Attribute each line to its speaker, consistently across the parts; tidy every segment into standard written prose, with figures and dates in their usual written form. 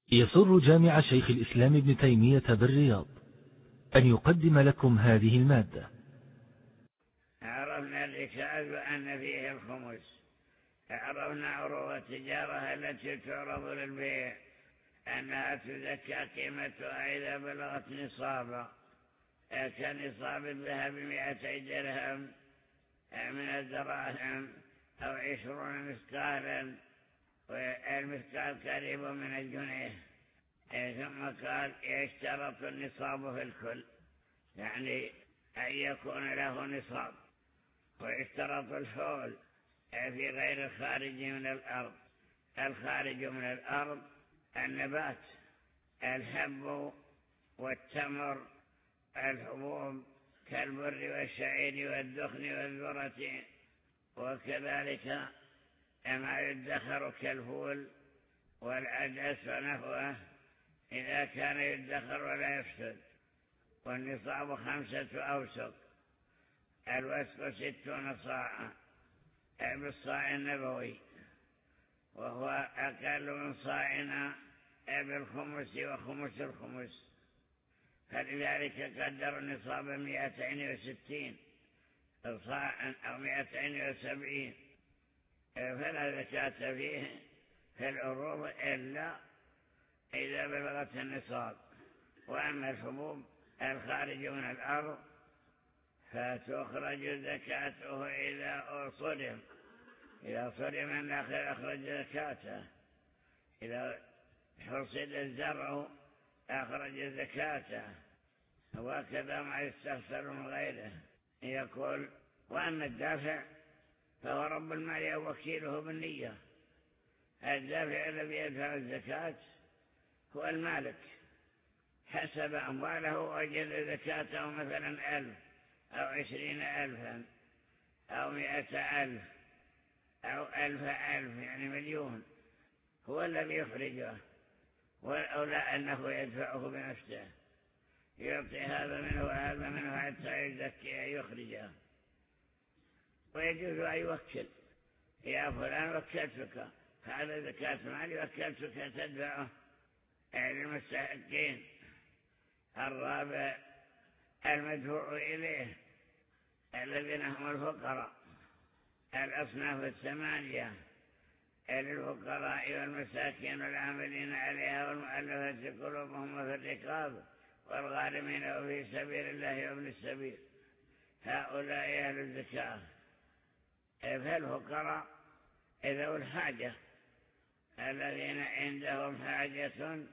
Speaker 1: يسر جامع شيخ الإسلام ابن تيمية بالرياض أن يقدم لكم هذه المادة.
Speaker 2: عرفنا الركاز وأن فيه الخمس، عرفنا عروض التجارة التي تعرض للبيع أنها تزكى قيمتها إذا بلغت نصابا، كنصاب الذهب 200 درهم من الدراهم أو 20 مثقالا، والمثقال قريب من الجنيه. ثم قال يشترط النصاب في الكل، يعني أن يكون له نصاب، ويشترط الحول في غير الخارج من الأرض. الخارج من الأرض النبات، الحب والتمر، الحبوب كالبر والشعير والدخن والذرة، وكذلك ما يدخر كالفول والعدس ونحوه إذا كان يدخر ولا يفسد. والنصاب 5 أوسق، الوسق 60 صاعا بالصاع النبوي، وهو أقل من صاعنا بالخمس وخمس الخمس، فلذلك قدر النصاب 260 صاعا أو 270، فلا زكاة فيه في العروض إلا إذا بلغت النصاب. وأما الحبوب الخارج من الأرض فتخرج زكاته إذا صرم النخل أخرج زكاته، إذا حصد الزرع أخرج زكاته، وكذا ما يستخسر من غيره. يقول وأما الدافع فهو رب المال أو وكيله بالنية. الدافع الذي يدفع الزكاة هو المالك، حسب أمواله وجد زكاته مثلا 1000 أو 20,000 أو 100,000 أو 1,000 يعني مليون، هو الذي يخرجه، والأولى أنه يدفعه بنفسه، يعطي هذا منه وهذا منه حتى يزكي يخرجه. ويجوز أن يوكل، يا فلان وكلتك هذا زكاة مالي وكلتك تدفعه للمستحقين. الرابع المدفوع إليه الذين هم الفقراء، الأصناف 8 للفقراء والمساكين والعاملين عليها والمؤلفة قلوبهم وفي الرقاب والغارمين وفي سبيل الله وابن السبيل، هؤلاء أهل الزكاة. فالفقراء ذوي الحاجة الذين عندهم حاجة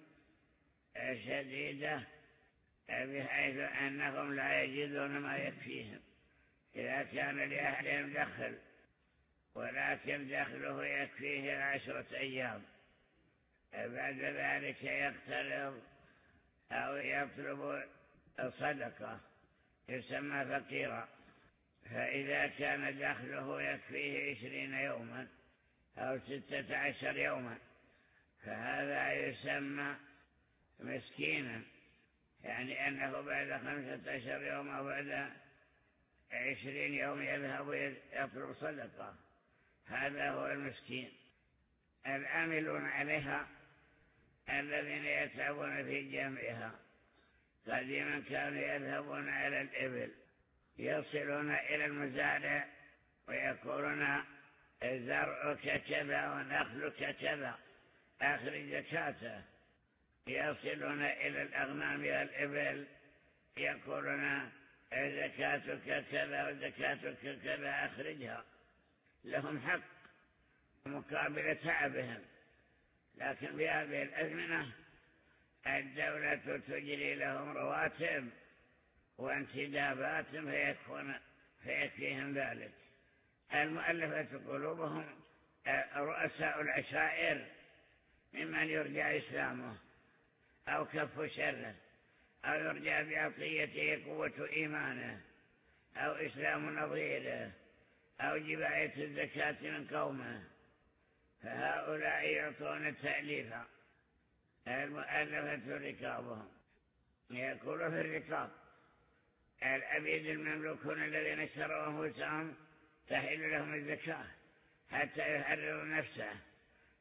Speaker 2: شديدة بحيث أنهم لا يجدون ما يكفيهم. إذا كان لأهلهم دخل ولكن دخله يكفيه 10 أيام، بعد ذلك يقترض أو يطلب صدقة يسمى فقيرا. فإذا كان دخله يكفيه 20 يوما أو 16 يوما فهذا يسمى مسكينا، يعني أنه بعد 15 يوم أو بعد 20 يوم يذهب يطلب صدقة، هذا هو المسكين. العاملون عليها الذين يتعبون في جمعها، قديما كانوا يذهبون على الإبل يصلون إلى المزارع ويقولون زرعك كذا ونخلك كذا أخرج زكاته، يصلون إلى الأغنام والإبل يقولون زكاتك كذا وزكاتك كذا أخرجها، لهم حق مقابل تعبهم. لكن بهذه الأزمنة الدولة تجري لهم رواتب وانتدابات فيكفيهم ذلك. المؤلفة قلوبهم رؤساء العشائر ممن يرجى إسلامه أو كف شره أو يرجى بعطيته قوة إيمانه أو إسلام نظيره أو جباية الزكاة من قومه، فهؤلاء يعطون التأليف. المؤلفة ركابهم، يقول في الركاب العبيد المملوكون الذين اشتروا أنفسهم تحل لهم الزكاة حتى يحرروا نفسه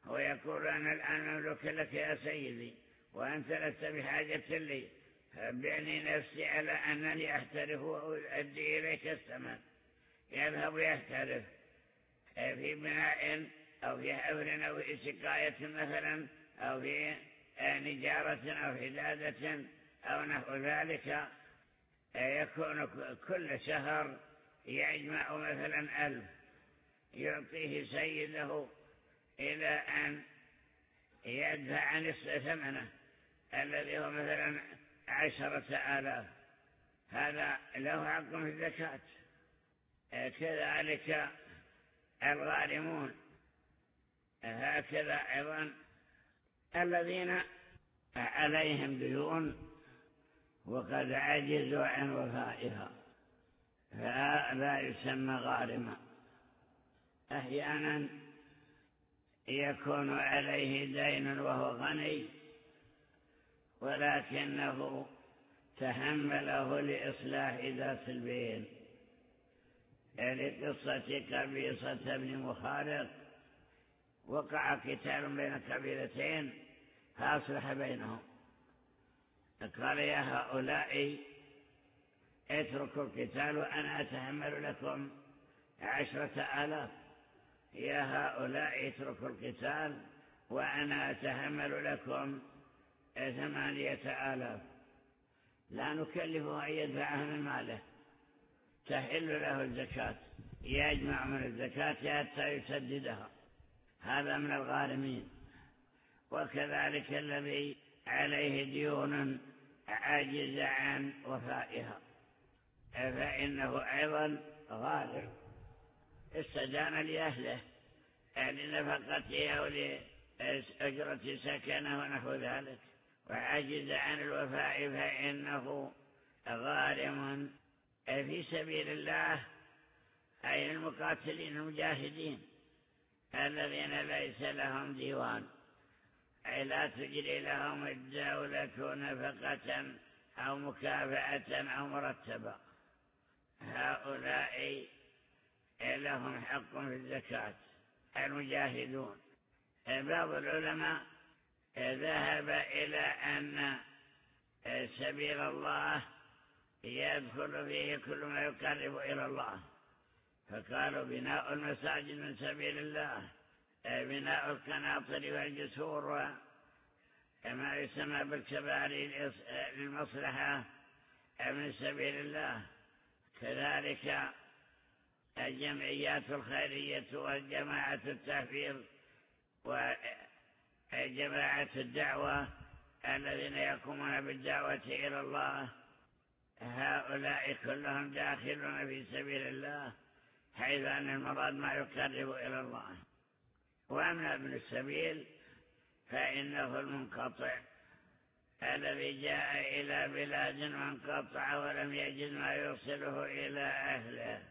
Speaker 2: ويقول أنا الآن مملوك لك يا سيدي وأنت لست بحاجة لي، فبعني نفسي على أنني أحترف وأؤدي إليك الثمن. يذهب يحترف في بناء أو في حفر أو في سقاية مثلا أو في نجارة أو حدادة أو نحو ذلك، يكون كل شهر يجمع مثلا 1000 يعطيه سيده إلى أن يدفع نصف ثمنه الذي هو مثلا 10,000. هذا له حق في الزكاة. كذلك الغارمون، هكذا أيضا الذين عليهم ديون وقد عجزوا عن وفائها فلا يسمى غارما. أحيانا يكون عليه دين وهو غني ولكنه تحمله لإصلاح ذات البين، لقصة قبيصة بن مخارق. وقع قتال بين قبيلتين فأصلح بينهم، قال يا هؤلاء اتركوا القتال وأنا أتحمل لكم 10,000، يا هؤلاء اتركوا القتال وأنا أتحمل لكم 8,000. لا نكلفه أن يدفعها من ماله، تحل له الزكاة، يجمع من الزكاة حتى يسددها. هذا من الغارمين. وكذلك الذي عليه ديون عاجز عن وفائها فإنه أيضا غارم، استدان لأهله لنفقته أو لأجرة سكنه ونحو ذلك وعاجز عن الوفاء فإنه غارم في سبيل الله، أي المقاتلين المجاهدين الذين ليس لهم ديوان، أي لا تجري لهم الدولة نفقة أو مكافأة أو مرتبة. هؤلاء لهم حق في الزكاة المجاهدون. بعض العلماء ذهب إلى أن سبيل الله يدخل فيه كل ما يقرب إلى الله، فقالوا بناء المساجد من سبيل الله، بناء القناطر والجسور وما يسمى بالكباري للمصلحة من سبيل الله. كذلك الجمعيات الخيرية والجماعة التحفيظ وجماعة الدعوة الذين يقومون بالدعوة إلى الله، هؤلاء كلهم داخلون في سبيل الله، حيث أن المراد ما يقرب إلى الله. وأما ابن السبيل فإنه المنقطع الذي جاء إلى بلاد وانقطع ولم يجد ما يوصله إلى أهله،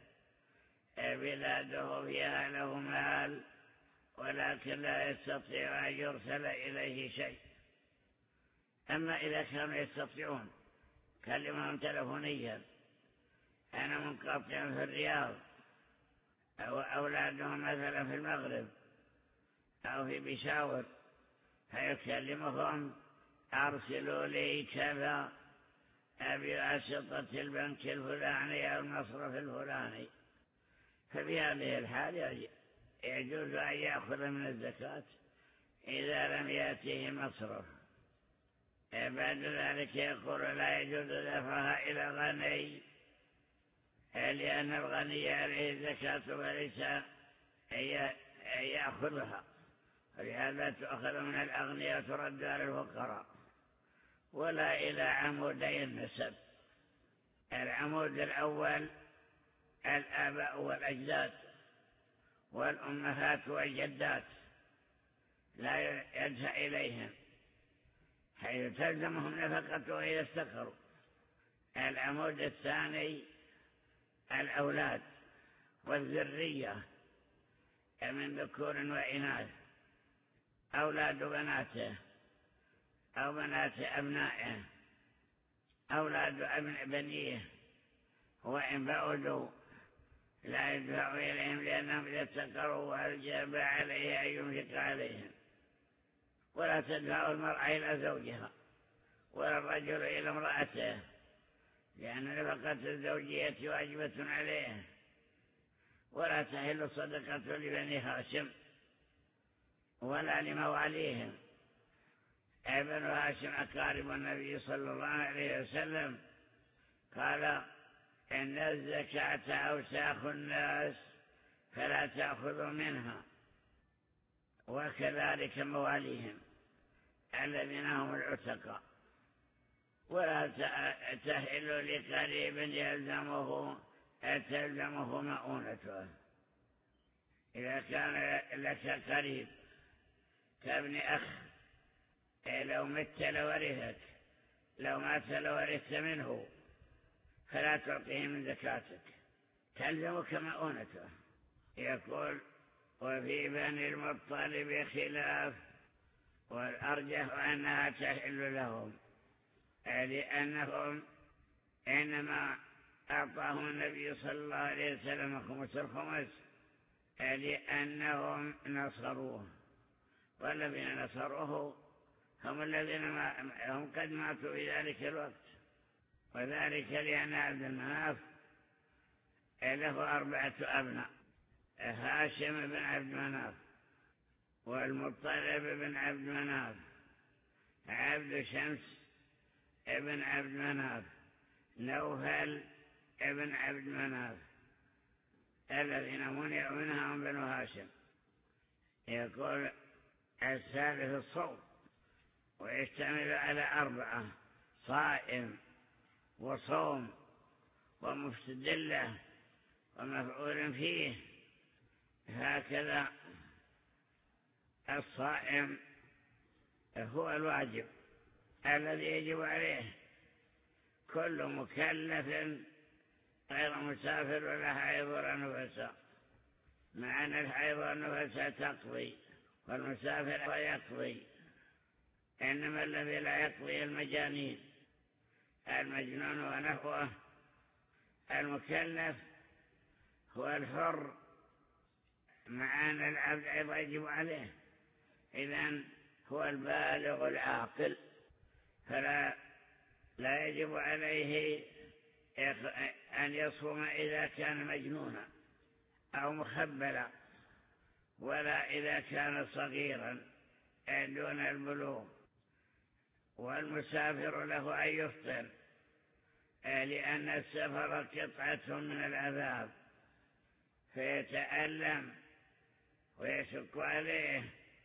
Speaker 2: بلاده فيها له مال ولكن لا يستطيع أن يرسل إليه شيء. أما إذا كانوا يستطيعون كلمهم تلفونيا أنا منقطع في الرياض، أو أولادهم مثلا في المغرب أو في بشاور، فيكلمهم أرسلوا لي كذا بواسطة البنك الفلاني أو المصرف الفلاني، ففي هذه الحال يجوز أن يأخذ من الزكاة إذا لم يأتيه مصرف. بعد ذلك يقول لا يجوز دفعها إلى غني، لأن الغني عليه الزكاة وليس يأخذها، ولهذا تؤخذ من الأغنياء ترد على الفقراء. ولا إلى عمودي النسب. العمود الأول الآباء والأجداد والأمهات والجدات لا يدفع إليهم حيث تلزمهم نفقته إذا استقروا. العمود الثاني الأولاد والذرية من ذكور وإناث، أولاد بناته أو بنات أبنائه، أولاد بنيه، وإن بعدوا لا يدفع إليهم لأنهم إذا استقروا وأوجب عليه أن ينفق عليهم. ولا تدفع المرأة إلى زوجها ولا الرجل إلى امرأته، لأن نفقة الزوجية واجبة عليه. ولا تحل صدقة لبني هاشم ولا لمواليهم. ابن هاشم أقارب النبي صلى الله عليه وسلم، قال إن الزكاة أوساخ الناس فلا تأخذوا منها، وكذلك مواليهم الذين هم العتقاء. ولا تحل لقريب تلزمه مؤونته. إذا كان لك قريب كابن أخ، لو مت لورثك، لو مات لورثت منه، فلا تعطيه من زكاتك، تلزمك مؤونته. يقول وفي بني المطلب خلاف، والأرجح أنها تحل لهم، لأنهم إنما أعطاهم النبي صلى الله عليه وسلم خمس الخمس لأنهم نصروه، والذين نصروه هم الذين هم قد ماتوا في ذلك الوقت. وذلك لأن عبد المناف له 4 أبناء: هاشم بن عبد مناف، والمطلب بن عبد مناف، عبد شمس ابن عبد مناف، نوفل ابن عبد مناف، الذين منعوا منهم بنو هاشم. يقول الثالث الصوم، ويشتمل على 4: صائم وصوم ومستدلة ومفعول فيه. هكذا الصائم هو الواجب الذي يجب عليه كل مكلف غير مسافر ولا حائض ولا نفساء، مع أن الحائض والنفساء تقضي والمسافر يقضي، إنما الذي لا يقضي المجانين، المجنون ونحوه. المكلف هو الحر، مع أن العبد أيضا يجب عليه، إذن هو البالغ العاقل، فلا يجب عليه أن يصوم إذا كان مجنونا أو مخبلا، ولا إذا كان صغيرا دون البلوغ. والمسافر له أن يفطر، لأن السفر قطعة من العذاب فيتألم ويشق عليه،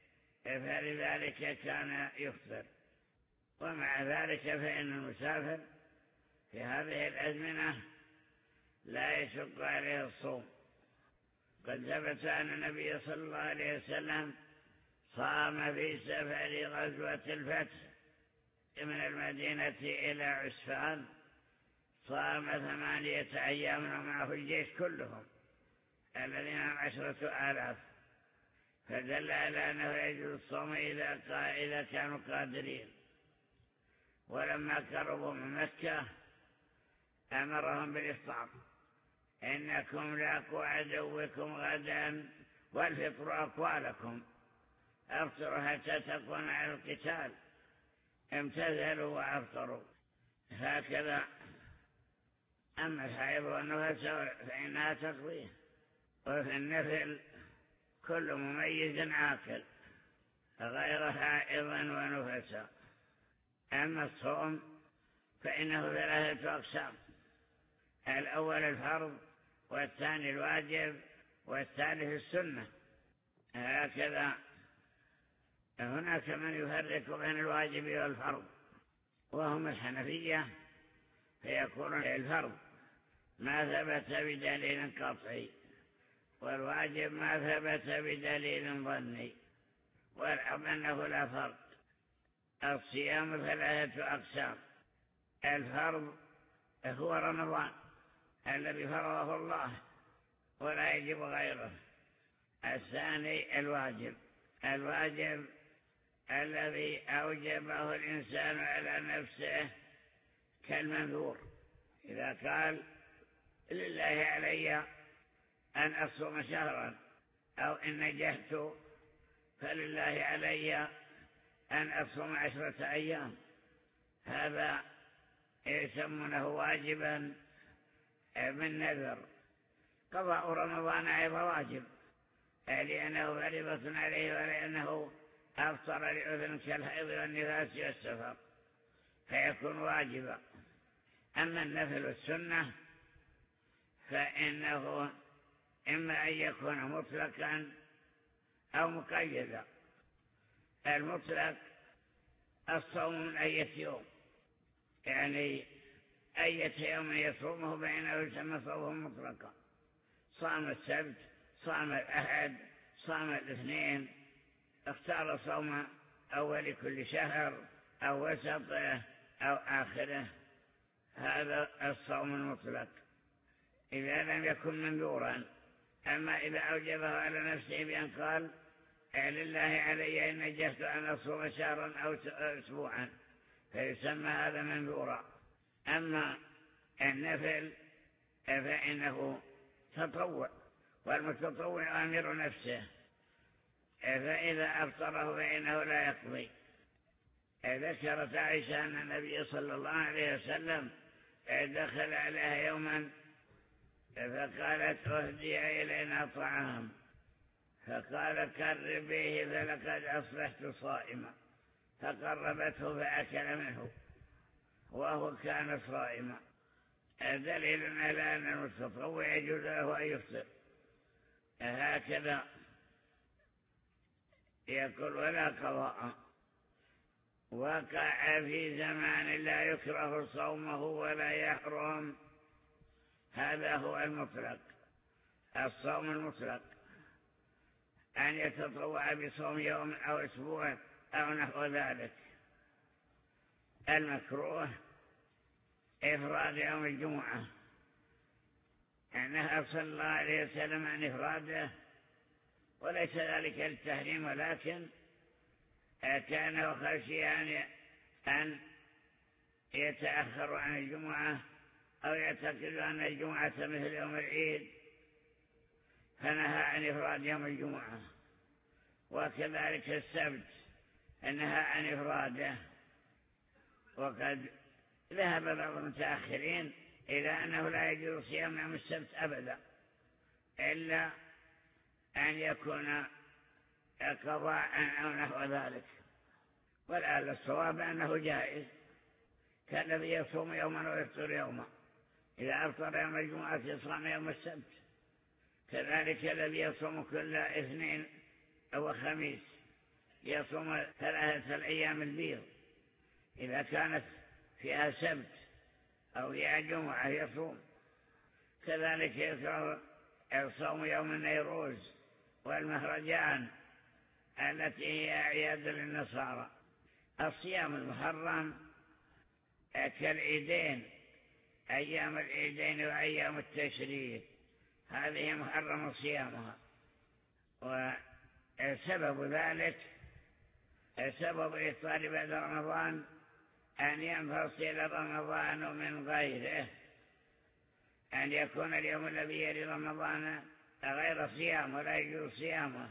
Speaker 2: فلذلك كان يفطر. ومع ذلك فإن المسافر في هذه الأزمنة لا يشق عليه الصوم. قد ثبت أن النبي صلى الله عليه وسلم صام في سفر غزوة الفتح من المدينة إلى عسفان، صام 8 أيام ومعه الجيش كلهم الذين هم 10,000، فدل على أنه يجوز الصوم إذا كانوا قادرين. ولما قربوا من مكة أمرهم بالإفطار: إنكم لاقوا عدوكم غدا والفطر أقوالكم، أفطروا حتى تكون على القتال. امتثلوا وأفطروا. هكذا. أما الحائض والنفس فإنها تقضيه. وفي النفل كل مميز عاقل غير حائض ونفسا. أما الصوم فإنه 3 أقسام: الأول الفرض، والثاني الواجب، والثالث السنة. هكذا. هناك من يفرق بين الواجب والفرض، وهم الحنفية، فيكون الفرض ما ثبت بدليل قطعي، والواجب ما ثبت بدليل ظني، والأمر أنه لا فرق. الصيام 3 أقسام: الفرض هو رمضان الذي فرضه الله ولا يجب غيره. الثاني الواجب الذي أوجبه الإنسان على نفسه كالمنذور، إذا قال لله علي أن أصوم شهرا، أو إن نجحت فلله علي أن أصوم 10 أيام، هذا يسمونه واجبا بالنذر. قضاء رمضان أيضا واجب، لأنه فريضة عليه، ولأنه أفطر لعذر كالحيض والنفاس والسفر فيكون واجبا. أما النفل والسنة فإنه إما أن يكون مطلقا أو مقيدا. المطلق الصوم من أي يوم، يعني أي يوم يصومه فإنه يسمى صوم مطلقا. صام السبت، صام الأحد، صام الاثنين، اختار صوم أول كل شهر أو وسطه أو آخره، هذا الصوم المطلق إذا لم يكن منذورا. أما إذا أوجبه على نفسه بأن قال لله علي إن نجحت أن أصوم شهرا أو أسبوعا فيسمى هذا منذورا. أما النفل فإنه تطوع، والمتطوع أمير نفسه، فإذا أفطره فإنه لا يقضي. ذكرت عائشة أن النبي صلى الله عليه وسلم دخل عليها يوما فقالت أهدي إلينا طعام، فقال قربيه فلقد أصبحت صائما، فقربته فأكل منه وهو كان صائما. دليل على أن المتطوع يجوز له أن يفطر. هكذا يقول ولا قضاء. وقع في زمان لا يكره صومه ولا يحرم، هذا هو المطلق. الصوم المطلق أن يتطوع بصوم يوم أو أسبوع أو نحو ذلك. المكروه إفراد يوم الجمعة، أنها صلى الله عليه وسلم عن إفراده، وليس ذلك للتحريم، ولكن كان خشي أن يتأخر عن الجمعة أو يعتقد أن الجمعة مثل يوم العيد فنهى عن إفراد يوم الجمعة. وكذلك السبت نهى عن إفراده. وقد ذهب بعض المتأخرين إلى أنه لا يجوز صيام يوم السبت أبدا إلا أن يكون قضاء أو نحو ذلك. والآن الصواب أنه جائز، كالذي يصوم يوما ويفطر يوما، إذا أفطر يوم الجمعة يصوم يوم السبت، كذلك الذي يصوم كل اثنين أو خميس يصوم 3 أيام البيض، إذا كانت فيها سبت أو فيها جمعة يصوم. كذلك يكره الصوم يوم النيروز والمهرجان التي هي أعياد للنصارى. الصيام المحرم كالعيدين، أيام العيدين وأيام التشريق، هذه محرم صيامها. وسبب ذلك سبب الإفطار بعد رمضان أن ينفصل رمضان من غيره، أن يكون اليوم الذي يلي رمضان غير صيام ولا يجوز صيامه،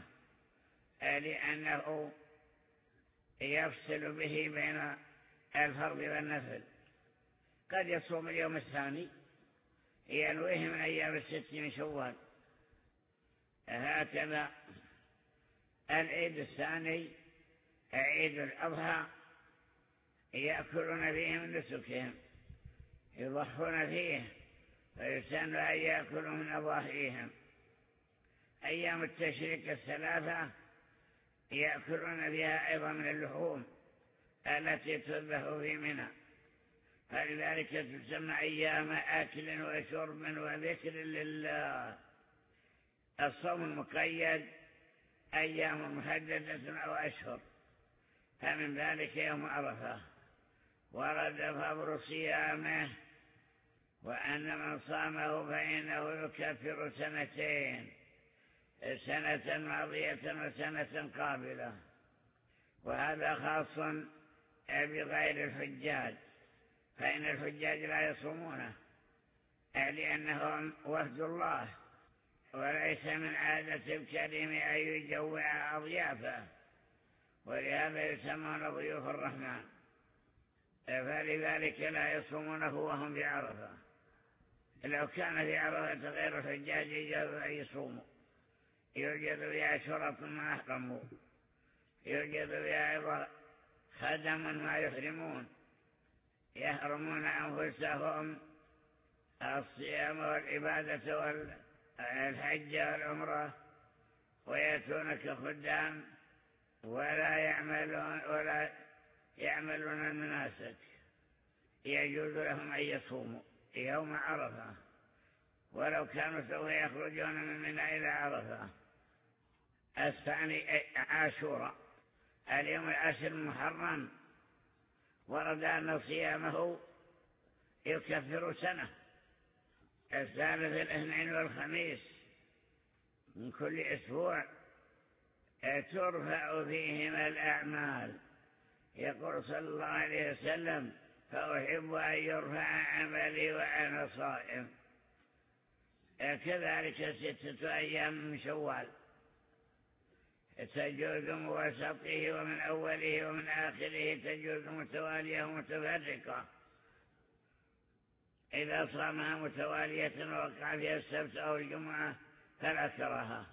Speaker 2: لأنه يفصل به بين الفرض والنفل. قد يصوم اليوم الثاني ينويه من أيام 6 من شوال. هكذا العيد الثاني عيد الأضحى يأكلون فيه من نسكهم، يضحون فيه فيسن أن يأكلوا من أضاحيهم. أيام التشريق 3 يأكلون فيها أيضا من اللحوم التي تذبح في منى، فلذلك تسمى أيام أكل وشرب وذكر لله. الصوم المقيد أيام محددة أو أشهر، فمن ذلك يوم عرفة، ورد فضل صيامه، وأن من صامه فإنه يكفر 2 سنة ماضية وسنة قابلة. وهذا خاص بغير الحجاج، فإن الحجاج لا يصومونه لأنهم وفد الله، وليس من عادة الكريم أن يجوع أضيافه، ولهذا يسمون ضيوف الرحمن، فلذلك لا يصومونه وهم بعرفة. لو كان في عرفة غير الحجاج يجوز أن يصوموا، يوجد بها شرط ما أحرموا، يوجد بها أيضا خدم ما يحرمون، يحرمون أنفسهم الصيام والعبادة والحج والعمرة، ويأتون كخدام ولا يعملون المناسك. يجوز لهم أن يصوموا يوم عرفة ولو كانوا سوف يخرجون من منى إلى عرفة. الثاني عاشوراء، اليوم العاشر المحرم، ورد أن صيامه يكفر سنة. الثالث الاثنين والخميس من كل أسبوع ترفع فيهما الأعمال. يقول صلى الله عليه وسلم: فأحب أن يرفع عملي وأنا صائم. كذلك 6 أيام من شوال تجوز من وسطه ومن أوله ومن آخره، تجوز متوالية ومتفرقة. إذا صامها متوالية ووقع فيها السبت أو الجمعة فلا كراهة.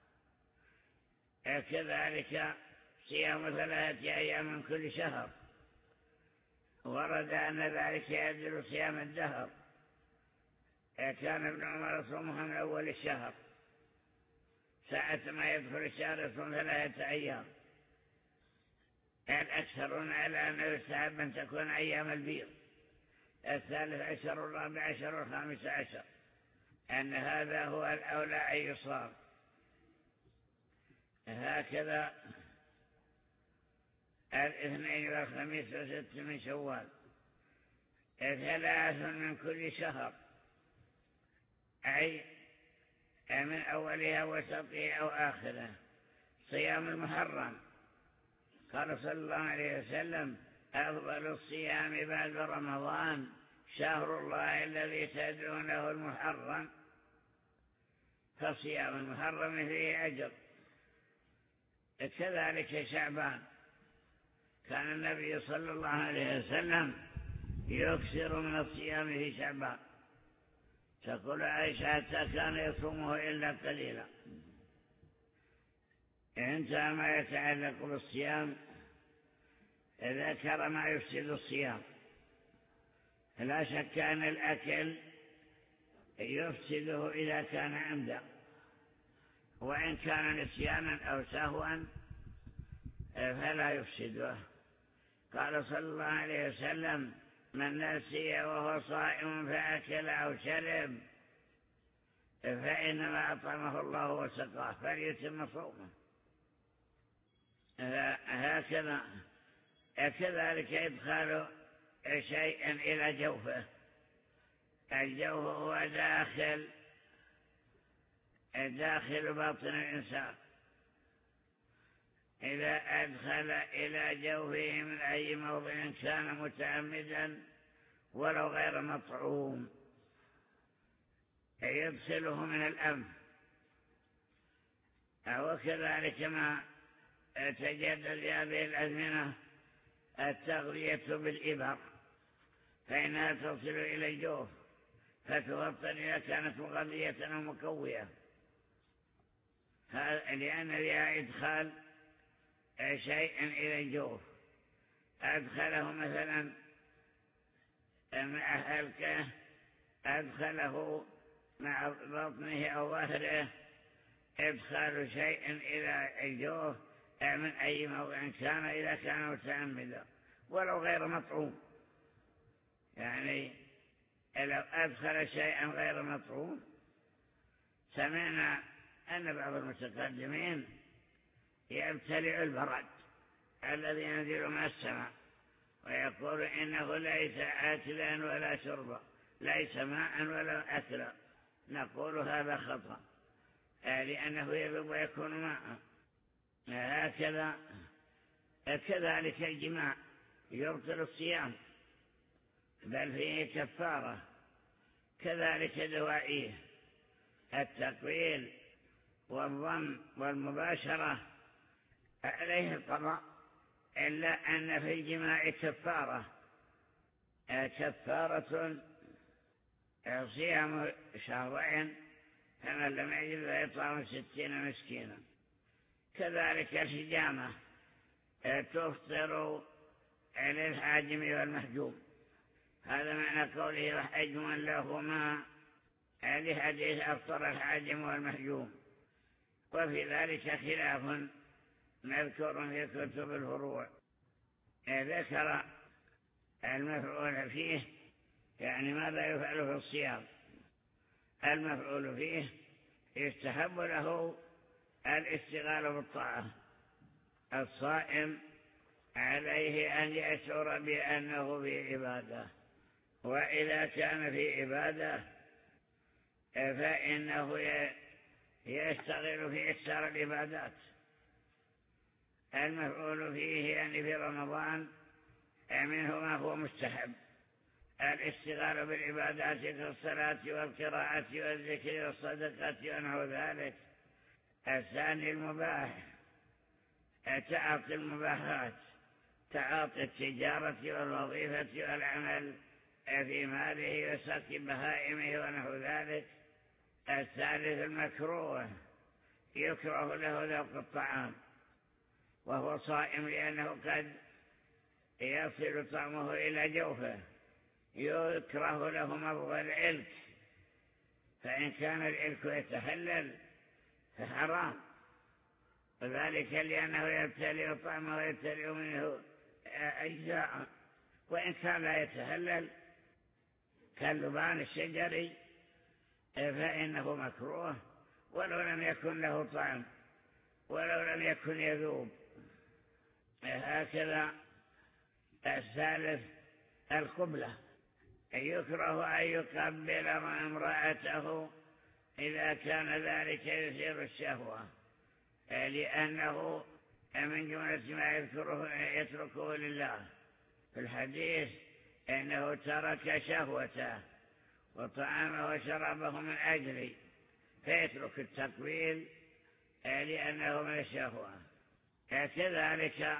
Speaker 2: كذلك صيام 3 أيام من كل شهر، ورد أن ذلك يعدل صيام الدهر. كان ابن عمر يصومها من أول الشهر، ساعة ما يدخل الشهر يصوم 3 أيام. الأكثرون على أنه يستحب أن تكون أيام البيض، 13 و14 و15، أن هذا هو الأولى أن يصام. هكذا الاثنين والخميس و6 من شوال، 3 من كل شهر، أي من أولها وسطها أو آخرها. صيام المحرم، قال صلى الله عليه وسلم: أفضل الصيام بعد رمضان شهر الله الذي تدعونه المحرم. فصيام المحرم فيه أجر. كذلك شعبان، كان النبي صلى الله عليه وسلم يكثر من الصيام في شعبان. تقول عائشة: حتى كان يصومه إلا قليلا. انتهى ما يتعلق بالصيام. ذكر ما يفسد الصيام. لا شك أن الأكل يفسده إذا كان عمدا، وإن كان نسيانا أو سهوا فلا يفسده. قال صلى الله عليه وسلم: من نسي وهو صائم فأكل أو شرب فإنما أطعمه الله وسقاه فليتم صومه. هكذا كذلك إدخال شيء إلى جوفه. الجوف هو داخل باطن الإنسان. إذا أدخل إلى جوفه من أي موضع كان متعمدا ولو غير مطعوم، يدخله من الأنف. وكذلك ما تجدد في هذه الأزمنة التغذية بالإبر، فإنها تصل إلى الجوف فتبطن إذا كانت مغذية أو مكوية، لأن فيها إدخال شيء إلى الجوف. أدخله مثلا مع حلقه، أدخله مع بطنه أو ظهره، إدخال شيء إلى الجوف من أي موضع كان إذا كان متعمدا ولو غير مطعوم. يعني لو أدخل شيئا غير مطعوم، سمعنا أن بعض المتقدمين يبتلع البرد الذي ينزل من السماء ويقول إنه ليس أكلا ولا شربا، ليس ماء ولا أكلا. نقول هذا خطأ، لأنه يذوب ويكون ماء. هكذا كذلك الجماع يبطل الصيام بل فيه كفارة. كذلك دوائيه، التقويل والضم والمباشرة عليه القضاء إلا أن في الجماع كفارة صيام شهرين، فمن لم يجد فيطعم 60 مسكينا. كذلك الحجامة تفطر للحاجم والمحجوم، هذا معنى قوله وحجم لهما، لحديث أفطر الحاجم والمحجوم. وفي ذلك خلاف مذكور في كتب الفروع. ذكر المفعول فيه، يعني ماذا يفعل في الصيام. المفعول فيه يستحب له الاشتغال بالطاعة. الصائم عليه أن يشعر بأنه في عبادة، وإذا كان في عبادة فإنه يشتغل في إكثار العبادات. المفعول فيه يعني في رمضان منه ما هو مستحب، الاشتغال بالعبادات كالصلاة والقراءة والذكر والصدقة ونحو ذلك. الثاني المباح، تعاطي المباحات، تعاطي التجارة والوظيفة والعمل في ماله وسقي بهائمه ونحو ذلك. الثالث المكروه، يكره له ذوق الطعام وهو صائم، لأنه قد يصل طعمه إلى جوفه. يكره له مضغ العلك، فإن كان العلك يتهلل فحرام، وذلك لأنه يبتلع طعمه ويبتلع منه أجزاء. وإن كان لا يتهلل كاللبان الشجري فإنه مكروه ولو لم يكن له طعم، ولو لم يكن يذوب. هكذا الثالث القبلة، يكره أن يقبل امرأته إذا كان ذلك يثير الشهوة، لأنه من جملة ما يتركه لله. في الحديث إنه ترك شهوته وطعامه وشرابه من أجلي، فيترك التقبيل لأنه من الشهوة. كذلك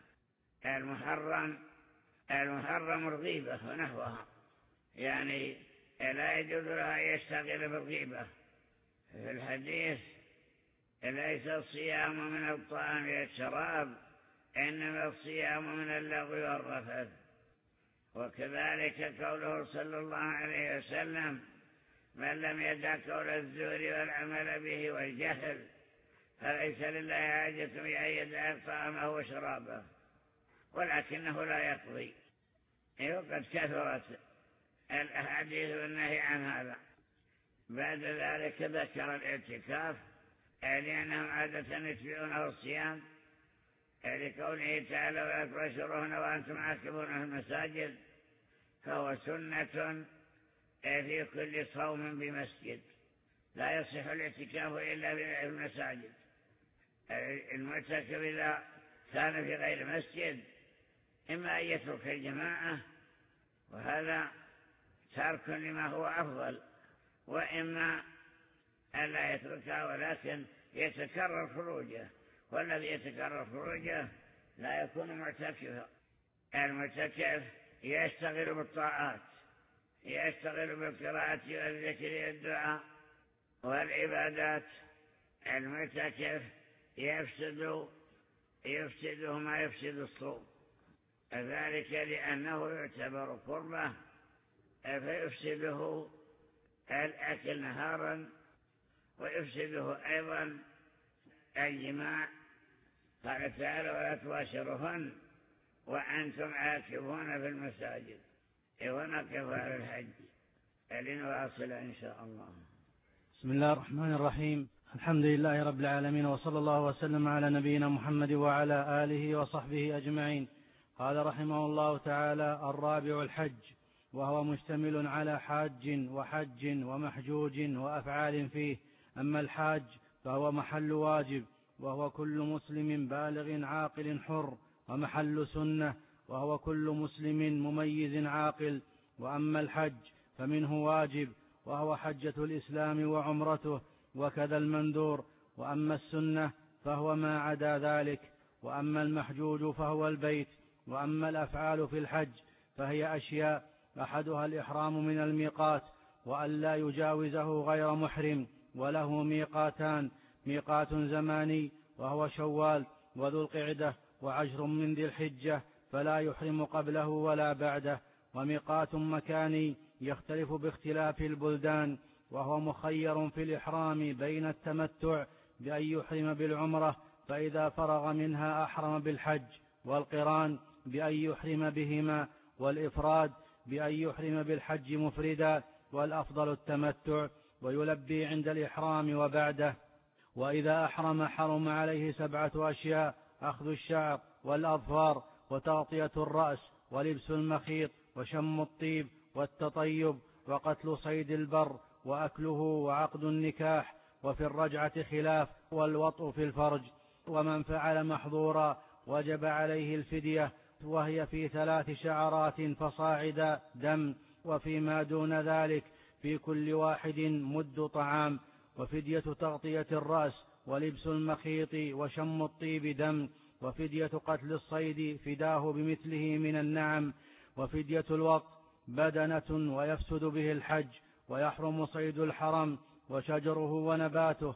Speaker 2: المحرم الغيبة ونحوها، يعني لا يجوز له أن يشتغل بالغيبة. في الحديث ليس الصيام من الطعام والشراب، إنما الصيام من اللغو والرفث. وكذلك قوله صلى الله عليه وسلم من لم يدع قول الزور والعمل به والجهل فليس لله حاجة بأن يدع طعامه وشرابه، ولكنه لا يقضي. وقد كثرت الأحاديث والنهي عن هذا. بعد ذلك ذكر الاعتكاف، لأنهم عادة يتبعونه الصيام، لقوله تعالى ولا تباشروهن وأنتم عاكفون في المساجد، فهو سنة في كل صوم بمسجد، لا يصح الاعتكاف إلا في المساجد. المعتكف إذا كان في غير مسجد إما أن يترك الجماعة، وهذا ترك لما هو أفضل، وإما ألا يتركها ولكن يتكرر خروجه، والذي يتكرر خروجه لا يكون معتكفا. المعتكف يشتغل بالطاعات، يشتغل بالقراءة والذكر والدعاء والعبادات. المعتكف يفسده ما يفسد الصوم، ذلك لأنه يعتبر قربة، فيفسده الأكل نهارا، ويفسده أيضا الجماع. قال تعالى ولا تباشرهن وأنتم عاكفون في المساجد. ونقف على الحج لنواصل إن شاء الله.
Speaker 3: بسم الله الرحمن الرحيم. الحمد لله رب العالمين، وصلى الله وسلم على نبينا محمد وعلى آله وصحبه أجمعين. قال رحمه الله تعالى: الرابع الحج، وهو مشتمل على حاج وحج ومحجوج وأفعال فيه. أما الحاج فهو محل واجب، وهو كل مسلم بالغ عاقل حر، ومحل سنة، وهو كل مسلم مميز عاقل. وأما الحج فمنه واجب، وهو حجة الإسلام وعمرته، وكذا المندور. وأما السنة فهو ما عدا ذلك، وأما المحجوج فهو البيت. وأما الأفعال في الحج فهي أشياء: أحدها الإحرام من الميقات، وألا يجاوزه غير محرم، وله ميقاتان: ميقات زماني وهو شوال وذو القعدة وعشر من ذي الحجة فلا يحرم قبله ولا بعده، وميقات مكاني يختلف باختلاف البلدان، وهو مخير في الإحرام بين التمتع بأن يحرم بالعمرة فإذا فرغ منها أحرم بالحج، والقران بأن يحرم بهما، والإفراد بأن يحرم بالحج مفردا، والأفضل التمتع، ويلبي عند الإحرام وبعده. وإذا أحرم حرم عليه 7 أشياء: أخذ الشعر والأظفار، وتغطية الرأس، ولبس المخيط، وشم الطيب، والتطيب، وقتل صيد البر، وأكله، وعقد النكاح. وفي الرجعة خلاف: والوطء في الفرج. ومن فعل محظورا وجب عليه الفدية، وهي في 3 شعرات فصاعدا دم، وفيما دون ذلك في كل واحد مد طعام. وفدية تغطية الرأس ولبس المخيط وشم الطيب دم. وفدية قتل الصيد فداه بمثله من النعم. وفدية الوط بدنة ويفسد به الحج، ويحرم صيد الحرم وشجره ونباته،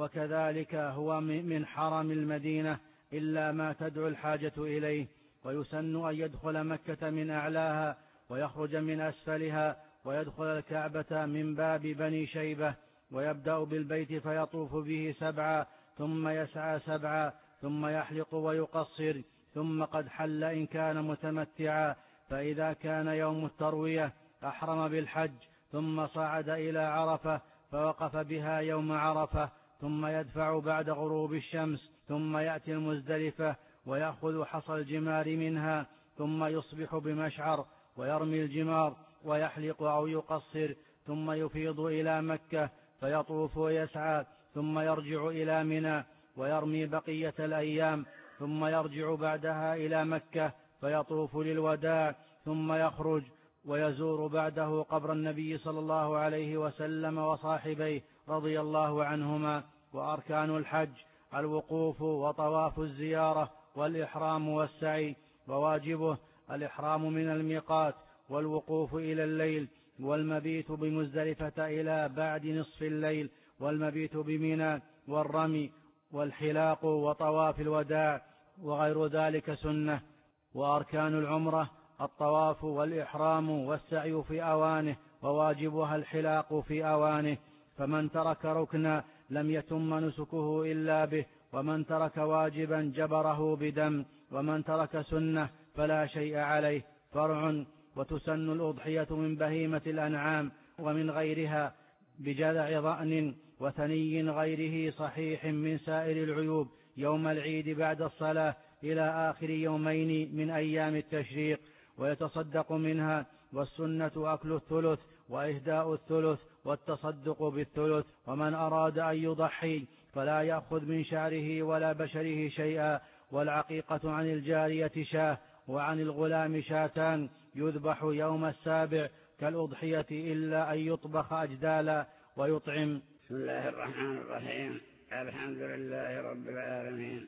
Speaker 3: وكذلك هو من حرم المدينة إلا ما تدعو الحاجة إليه. ويسن أن يدخل مكة من أعلاها ويخرج من أسفلها، ويدخل الكعبة من باب بني شيبة، ويبدأ بالبيت فيطوف به 7، ثم يسعى 7، ثم يحلق ويقصر، ثم قد حل إن كان متمتعا. فإذا كان يوم التروية أحرم بالحج، ثم صعد إلى عرفة فوقف بها يوم عرفة، ثم يدفع بعد غروب الشمس، ثم يأتي المزدلفة ويأخذ حصى الجمار منها، ثم يصبح بمشعر ويرمي الجمار ويحلق أو يقصر، ثم يفيض إلى مكة فيطوف ويسعى، ثم يرجع إلى منى ويرمي بقية الأيام، ثم يرجع بعدها إلى مكة فيطوف للوداع، ثم يخرج ويزور بعده قبر النبي صلى الله عليه وسلم وصاحبيه رضي الله عنهما. وأركان الحج: الوقوف وطواف الزيارة والإحرام والسعي. وواجبه: الإحرام من الميقات، والوقوف إلى الليل، والمبيت بمزدلفة إلى بعد نصف الليل، والمبيت بمنى، والرمي، والحلاق، وطواف الوداع، وغير ذلك سنة. وأركان العمرة: الطواف والإحرام والسعي في أوانه، وواجبها الحلاق في أوانه. فمن ترك ركنا لم يتم نسكه إلا به، ومن ترك واجبا جبره بدم، ومن ترك سنة فلا شيء عليه. فرع: وتسن الأضحية من بهيمة الأنعام ومن غيرها بجذع ضأن وثني غيره صحيح من سائر العيوب يوم العيد بعد الصلاة إلى آخر يومين من أيام التشريق، ويتصدق منها. والسنة أكل الثلث وإهداء الثلث والتصدق بالثلث. ومن أراد أن يضحي فلا يأخذ من شعره ولا بشره شيئا. والعقيقة عن الجارية شاة، وعن الغلام شاتان يذبح يوم 7 كالأضحية إلا أن يطبخ أجدالا ويطعم.
Speaker 2: بسم الله الرحمن الرحيم. الحمد لله رب العالمين،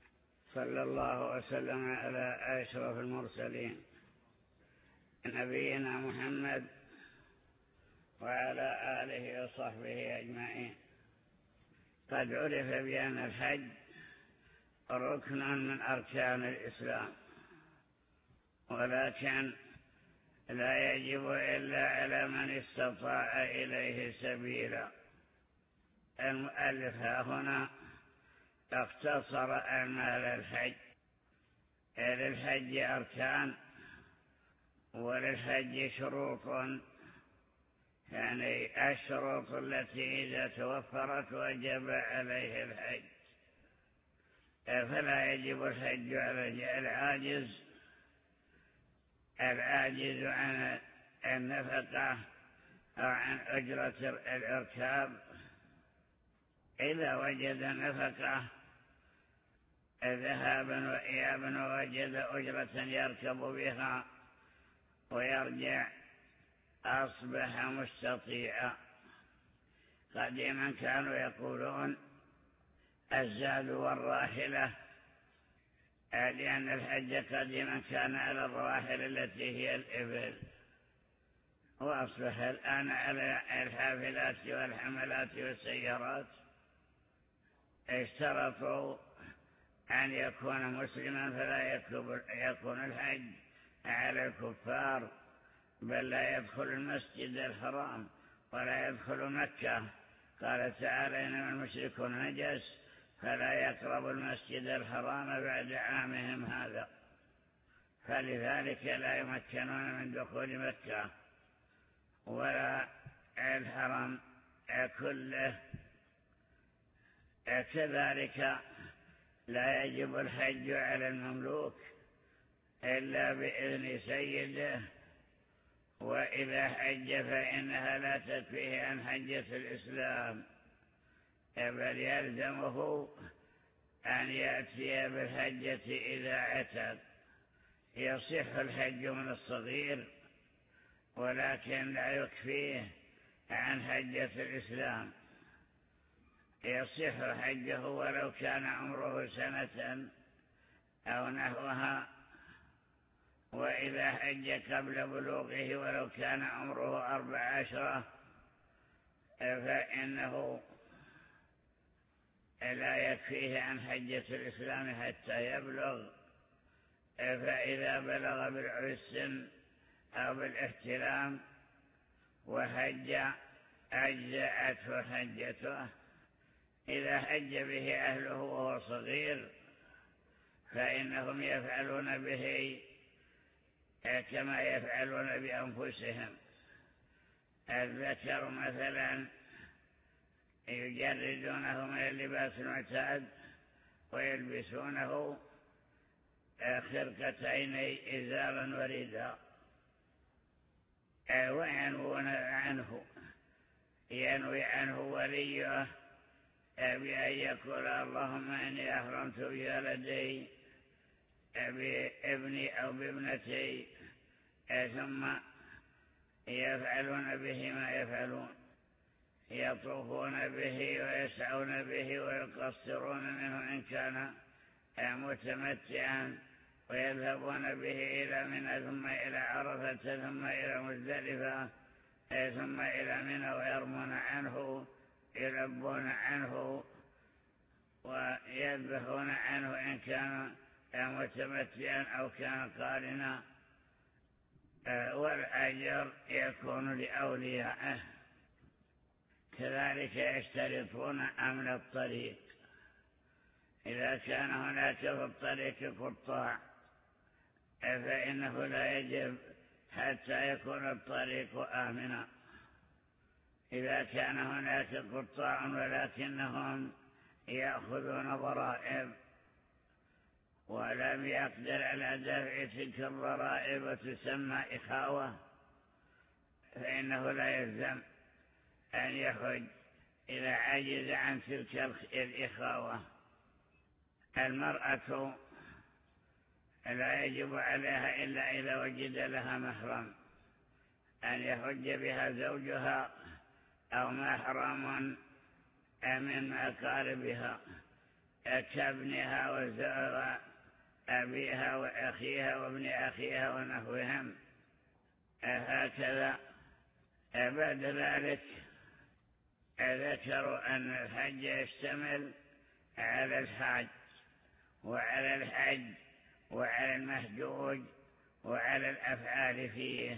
Speaker 2: صلى الله وسلم على أشرف المرسلين نبينا محمد وعلى آله وصحبه أجمعين. قد عرف بأن الحج ركن من أركان الإسلام، ولكن لا يجب إلا على من استطاع إليه سبيلا. المؤلف هنا اختصر أعمال الحج. للحج أركان وللحج شروط، يعني الشروط التي إذا توفرت وجب عليه الحج. فلا يجب الحج على العاجز عن النفقة أو عن أجرة الإركاب. إذا وجد نفقة ذهابا وإيابا ووجد أجرة يركب بها ويرجع أصبح مستطيعا. قديما كانوا يقولون الزاد والراحلة لأن الحج قديما كان على الرواحل التي هي الإبل، وأصبح الآن على الحافلات والحملات والسيارات. اشترطوا أن يكون مسلما فلا يكون الحج على الكفار، بل لا يدخل المسجد الحرام ولا يدخل مكة. قال تعالى: إنما المشركون نجس فلا يقرب المسجد الحرام بعد عامهم هذا. فلذلك لا يمكنون من دخول مكة ولا الحرم كله. كذلك لا يجب الحج على المملوك إلا بإذن سيده، وإذا حج فإنها لا تكفيه عن حجة الإسلام، بل يلزمه أن يأتي بالحجة إذا عتق. يصح الحج من الصغير ولكن لا يكفيه عن حجة الإسلام. يصح حجه ولو كان عمره سنة أو نحوها، وإذا حج قبل بلوغه ولو كان عمره 14 فإنه لا يكفيه عن حجة الإسلام حتى يبلغ. فإذا بلغ بالعرس السن أو بالاحتلام وحج أجزأته حجته. إذا حج به أهله وهو صغير فإنهم يفعلون به كما يفعلون بأنفسهم. الذكر مثلا يجردونه من اللباس المعتاد ويلبسونه خرقتين إزارا ورداء، ينوي عنه وليه بأن يقول: اللهم إني أحرمت بولدي بابني أو بابنتي، ثم يفعلون به ما يفعلون، يطوفون به ويسعون به ويقصرون منه إن كان متمتعا، ويذهبون به إلى منى ثم إلى عرفة ثم إلى مزدلفة ثم إلى منى، ويرمون عنه، يلبون عنه ويذبحون عنه إن كان متمتعا أو كان قارنا، والأجر يكون لأوليائه. كذلك يشترطون أمن الطريق. إذا كان هناك في الطريق قطاع فإنه لا يجب حتى يكون الطريق آمنا. إذا كان هناك قطاع ولكنهم يأخذون ضرائب ولم يقدر على دفع تلك الضرائب وتسمى إخاوة، فإنه لا يلزم أن يحج إذا عجز عن تلك الإخاوة. المرأة لا يجب عليها إلا إذا وجد لها محرم أن يحج بها زوجها أو محرم من أقاربها كابنها وأبيها وأخيها وابن أخيها ونحوهم. هكذا بعد ذلك ذكروا أن الحج يشتمل على الحاج وعلى الحج وعلى المحجوج وعلى الأفعال فيه.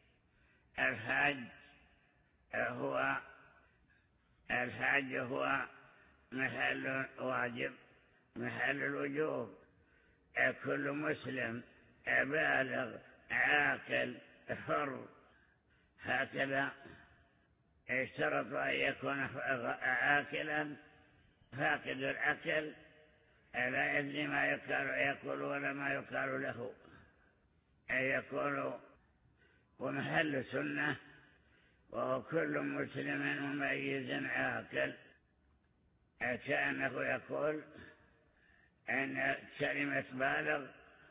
Speaker 2: الحج هو محل واجب، محل الوجوب. كل مسلم بالغ عاقل حر، هكذا اشترط أن يكون عاقلا فاقد العقل، لا يدري ما يقول ولا ما يقال له، يقول ومحل سنة، وهو كل مسلم مميز عاقل. كأنه يقول أن كلمة بالغ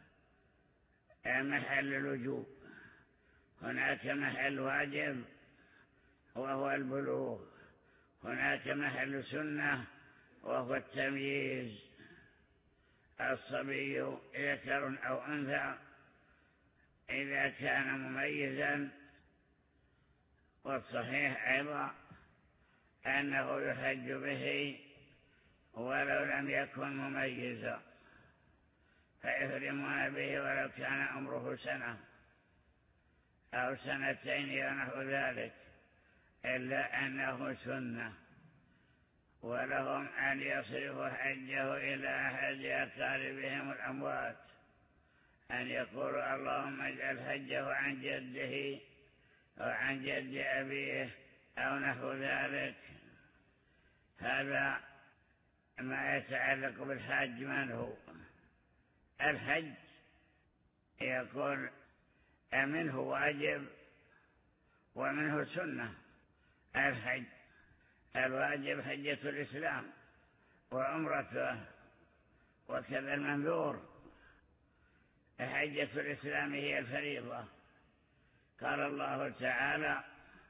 Speaker 2: محل الوجوب، هناك محل واجب وهو البلوغ، هناك محل سنة وهو التمييز. الصبي ذكر أو أنثى إذا كان مميزا. والصحيح أيضا أنه يحج به ولو لم يكن مميزا، فيحرمون به ولو كان عمره سنة أو سنتين ونحو ذلك، إلا أنه سنة، ولهم أن يصرفوا حجه إلى أحد أقاربهم الأموات، أن يقولوا اللهم اجعل حجه عن جده أو عن جد أبيه أو نحو ذلك. هذا ما يتعلق بالحج. من هو الحج؟ يقول منه واجب ومنه سنة. الحج الواجب حجة الإسلام وعمرته، وكذا المنذور. حجة الإسلام هي الفريضة. قال الله تعالى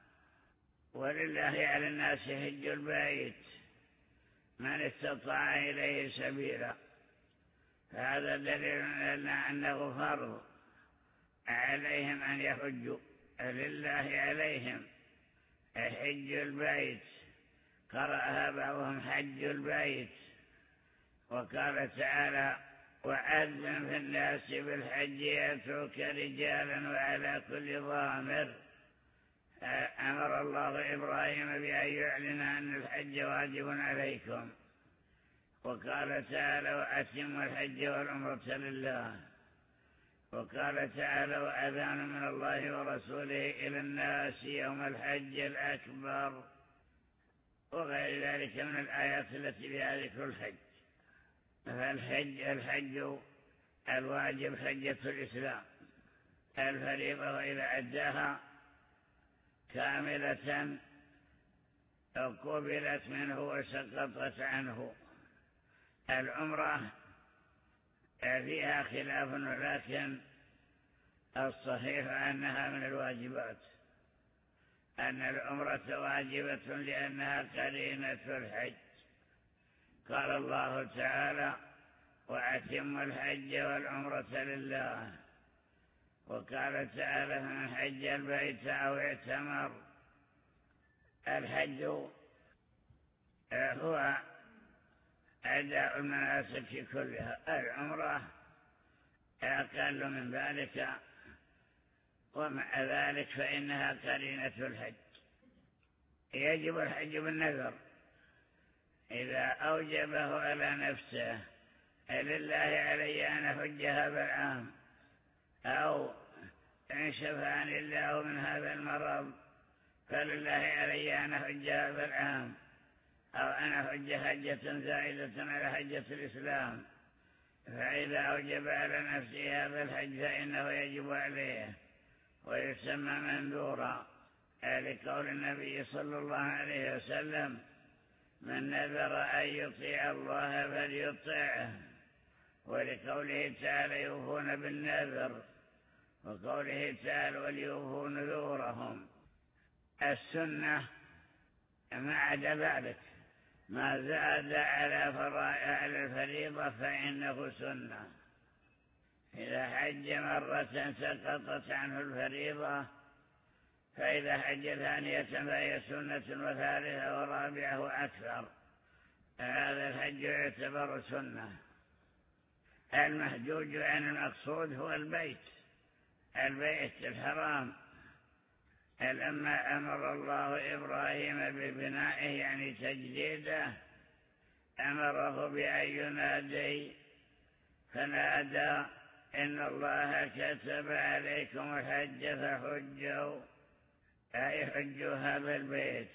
Speaker 2: ولله على الناس حج البيت من استطاع إليه سبيلا. فهذا دليل أنه فرض عليهم أن يحجوا. لله عليهم حج البيت، قرأها بعضهم حج البيت. وقال تعالى وأذن في الناس بالحج يأتوك رجالا وعلى كل ضامر. أمر الله إبراهيم بأن يعلن أن الحج واجب عليكم. وقال تعالى وأتموا الحج والعمرة لله. وقال تعالى وأذان من الله ورسوله إلى الناس يوم الحج الأكبر، وغير ذلك من الآيات التي بها ذكر الحج. فالحج الواجب حجة الإسلام الفريضة، وإذا أداها كاملة قبلت منه وسقطت عنه. العمرة فيها خلاف، ولكن الصحيح أنها من الواجبات، أن العمرة واجبة لأنها قرينة الحج. قال الله تعالى وأتموا الحج والعمرة لله. وقال تعالى من حج البيت أو اعتمر. الحج هو أداء المناسك كلها. العمرة أقل من ذلك، ومع ذلك فإنها قرينة الحج. يجب الحج بالنذر إذا أوجبه على نفسه لله علي أن أحج هذا العام، أو إن شفاني الله من هذا المرض فلله علي أن أحج هذا العام، أو أن أحج حجة زائدة على حجة الإسلام. فإذا أوجب على نفسه هذا الحج فإنه يجب عليه ويسمى منذورا، لقول النبي صلى الله عليه وسلم من نذر أن يطيع الله فليطيعه، ولقوله تعالى يوفون بالنذر، وقوله تعالى وليوفوا نذورهم. السنة ما عدا ذلك، ما زاد على الفريضة فإنه سنة. إذا حج مرة سقطت عنه الفريضة، فإذا حج ثانية فهي سنة، وثالثة ورابعة وأكثر. هذا الحج يعتبر سنة. المحجوج عن المقصود هو البيت الحرام. لما أمر الله إبراهيم ببنائه يعني تجديده، أمره بأن ينادي، فنادى إن الله كتب عليكم الحج فحجوا، أي حجوا هذا البيت.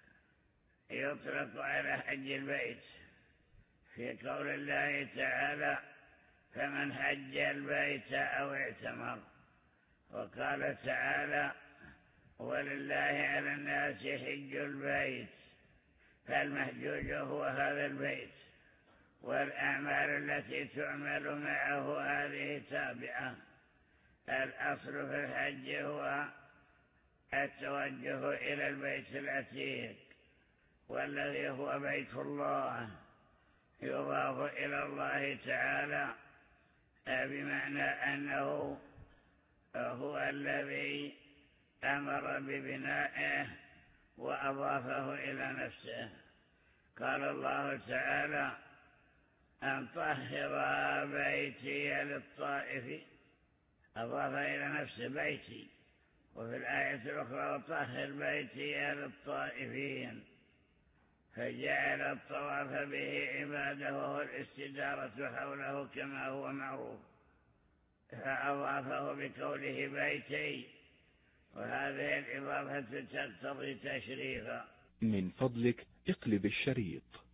Speaker 2: يطلق على حج البيت في قول الله تعالى فمن حج البيت أو اعتمر. وقال تعالى ولله على الناس حج البيت، فالمحجوج هو هذا البيت، والأعمال التي تعمل معه هذه تابعة. الأصل في الحج هو التوجه إلى البيت العتيق، والذي هو بيت الله، يضاف إلى الله تعالى بمعنى أنه هو الذي أمر ببنائه وأضافه إلى نفسه. قال الله تعالى أن طهر بيتي للطائف، أضاف إلى نفسه بيتي. وفي الآية الأخرى طهر بيتي للطائفين، فجعل الطواف به عباده والاستدارة حوله كما هو معروف، فأضافه بقوله بيتي، وهذه الإضافة تقتضي تشريفا.
Speaker 4: من فضلك اقلب الشريط.